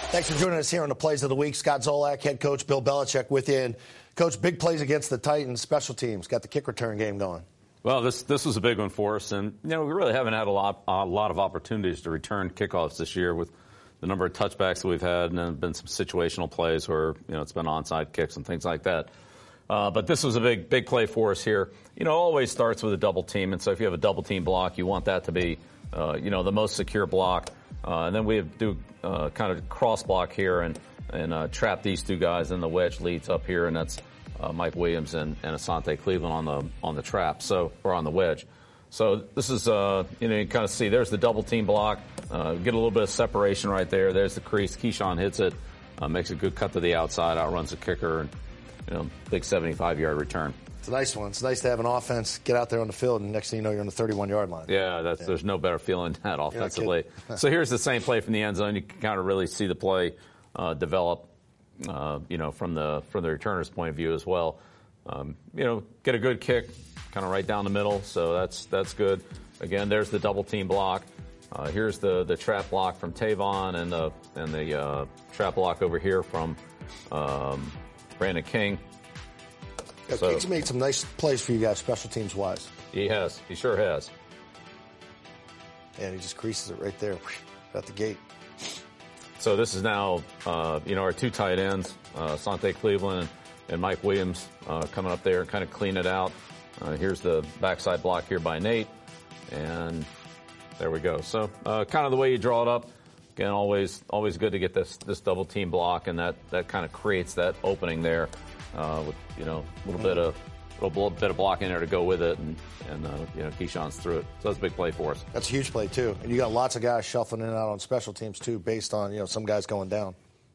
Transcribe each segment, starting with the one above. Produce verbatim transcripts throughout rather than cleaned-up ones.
Thanks for joining us here on the Plays of the Week. Scott Zolak, head coach, Bill Belichick with you. And Coach, big plays against the Titans, special teams, got the kick return game going. Well, this this was a big one for us, and you know we really haven't had a lot a lot of opportunities to return kickoffs this year with the number of touchbacks that we've had, and then been some situational plays where you know it's been onside kicks and things like that. Uh, but this was a big big play for us here. You know, it always starts with a double team, and so if you have a double team block, you want that to be uh, you know the most secure block. Uh, and then we do uh, kind of cross block here and and uh, trap these two guys, and the wedge leads up here, and that's uh, Mike Williams and, and Asante Cleveland on the on the trap, so or on the wedge. So this is uh, you know you kind of see there's the double team block, uh, get a little bit of separation right there. There's the crease. Keyshawn hits it, uh, makes a good cut to the outside, outruns the kicker, and you know big seventy-five yard return. It's a nice one. It's nice to have an offense get out there on the field, and next thing you know, you're on the thirty-one yard line. Yeah, that's, yeah. There's no better feeling than that offensively. So here's the same play from the end zone. You can kind of really see the play uh, develop, uh, you know, from the from the returner's point of view as well. Um, you know, get a good kick, kind of right down the middle. So that's that's good. Again, there's the double team block. Uh, here's the the trap block from Tavon, and the and the uh, trap block over here from um, Brandon King. Yeah, so, King's made some nice plays for you guys, special teams wise. He has. He sure has. And he just creases it right there, at the gate. So this is now, uh, you know, our two tight ends, uh, Asante Cleveland and Mike Williams, uh, coming up there and kind of clean it out. Uh, here's the backside block here by Nate, and there we go. So uh, kind of the way you draw it up. Again, always always good to get this this double team block, and that that kind of creates that opening there. Uh, with, you know, a little bit of little bit of blocking there to go with it, and, and uh, you know, Keyshawn's through it. So that's a big play for us. That's a huge play, too. And you got lots of guys shuffling in and out on special teams, too, based on, you know, some guys going down.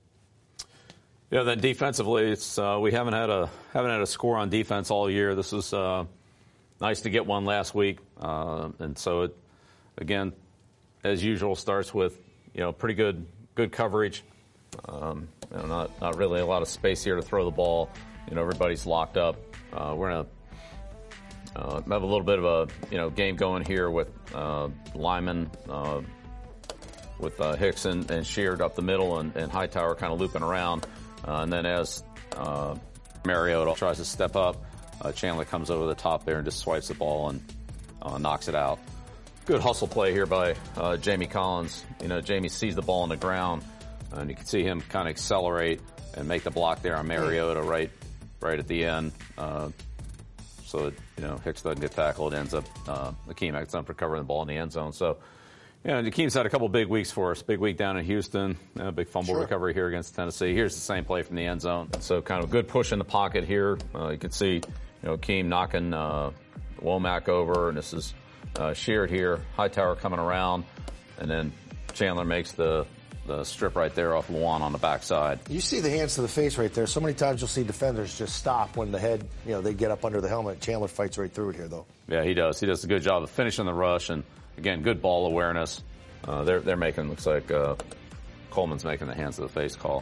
Yeah, then defensively, it's uh, we haven't had a haven't had a score on defense all year. This was uh, nice to get one last week. Uh, and so, it, again, as usual, starts with, you know, pretty good good coverage. Um, you know, not not really a lot of space here to throw the ball. You know, everybody's locked up. Uh, we're gonna uh, have a little bit of a you know game going here with uh, Lyman, uh, with uh, Hicks and, and Sheard up the middle, and, and Hightower kind of looping around. Uh, and then as uh, Mariota tries to step up, uh, Chandler comes over the top there and just swipes the ball and uh, knocks it out. Good hustle play here by uh, Jamie Collins. You know, Jamie sees the ball on the ground. And you can see him kind of accelerate and make the block there on Mariota right right at the end. Uh, so that, you know, Hicks doesn't get tackled. Ends up, uh, Akeem ends up recovering the ball in the end zone. So, you know, Akeem's had a couple big weeks for us. Big week down in Houston. A big fumble sure. recovery here against Tennessee. Here's the same play from the end zone. So kind of good push in the pocket here. Uh, you can see, you know, Akeem knocking uh, Womack over. And this is uh, Sheard here. Hightower coming around. And then Chandler makes the the strip right there off Luan on the backside. You see the hands to the face right there. So many times you'll see defenders just stop when the head, you know, they get up under the helmet. Chandler fights right through it here, though. Yeah, he does. He does a good job of finishing the rush, and again, good ball awareness. Uh, they're they're making, looks like uh, Coleman's making the hands to the face call.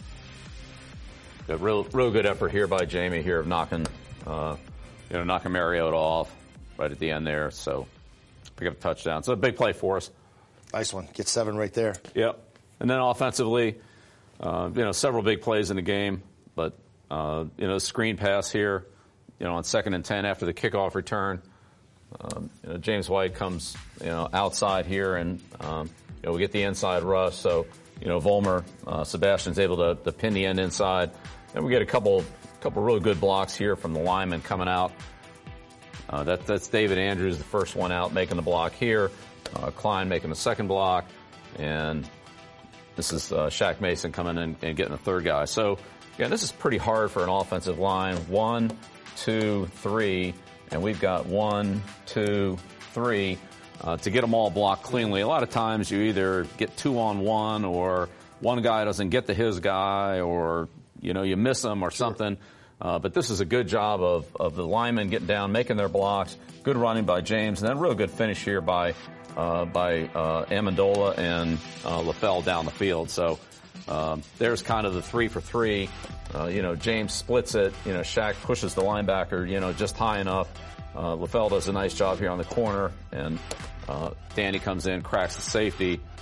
Good, real real good effort here by Jamie here of knocking, uh, you know, knocking Mariota off right at the end there. So pick up a touchdown. So a big play for us. Nice one. Get seven right there. Yep. And then offensively, uh, you know, several big plays in the game, but, uh, you know, screen pass here, you know, on second and ten after the kickoff return. Um, you know, James White comes, you know, outside here, and, um, you know, we get the inside rush. So, you know, Volmer, uh, Sebastian's able to, to pin the end inside. And we get a couple, couple really good blocks here from the lineman coming out. Uh, that, that's David Andrews, the first one out, making the block here. Uh, Klein making the second block, and this is uh, Shaq Mason coming in and getting the third guy. So, yeah, this is pretty hard for an offensive line. One, two, three, and we've got one, two, three uh, to get them all blocked cleanly. A lot of times you either get two on one, or one guy doesn't get to his guy, or, you know, you miss them or something. Uh, but this is a good job of, of the linemen getting down, making their blocks. Good running by James, and then a real good finish here by Uh, by uh, Amendola and uh, LaFell down the field. So um, there's kind of the three for three. Uh, you know, James splits it. You know, Shaq pushes the linebacker, you know, just high enough. Uh, LaFell does a nice job here on the corner, and uh, Danny comes in, cracks the safety.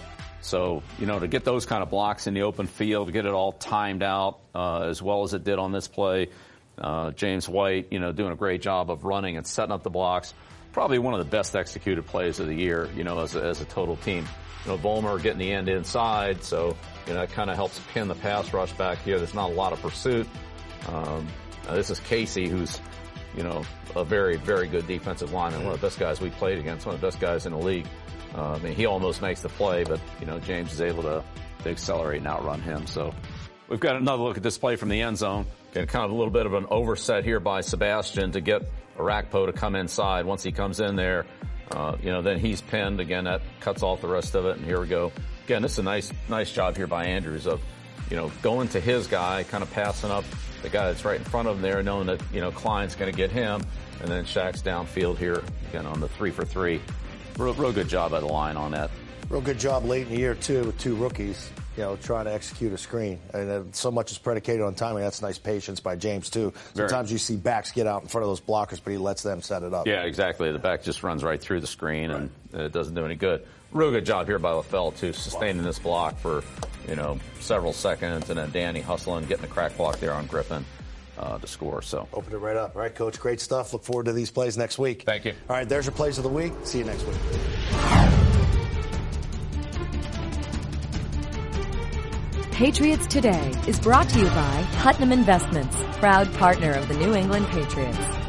So, you know, to get those kind of blocks in the open field, to get it all timed out uh, as well as it did on this play, uh, James White, you know, doing a great job of running and setting up the blocks. Probably one of the best executed plays of the year, you know, as a, as a total team. You know, Vollmer getting the end inside, so, you know, that kind of helps pin the pass rush back here. There's not a lot of pursuit. Um, this is Casey, who's, you know, a very, very good defensive lineman, one of the best guys we played against, one of the best guys in the league. Uh, I mean, he almost makes the play, but, you know, James is able to, to accelerate and outrun him. So we've got another look at this play from the end zone. Again, kind of a little bit of an overset here by Sebastian to get Orakpo to come inside. Once he comes in there, uh, you know, then he's pinned. Again, that cuts off the rest of it, and here we go. Again, this is a nice, nice job here by Andrews of, you know, going to his guy, kind of passing up the guy that's right in front of him there, knowing that, you know, Klein's going to get him, and then Shaq's downfield here, again, on the three for three. Real, real good job by the line on that. Real good job late in the year, too, with two rookies, you know, trying to execute a screen. And uh, so much is predicated on timing. That's nice patience by James, too. Sometimes Very. you see backs get out in front of those blockers, but he lets them set it up. Yeah, exactly. The back just runs right through the screen, right. and it doesn't do any good. Real good job here by LaFell, too, sustaining this block for, you know, several seconds, and then Danny hustling, getting the crack block there on Griffin. Uh, to score, so. Open it right up. All right, Coach, great stuff. Look forward to these plays next week. Thank you. All right, there's your plays of the week. See you next week. Patriots Today is brought to you by Putnam Investments, proud partner of the New England Patriots.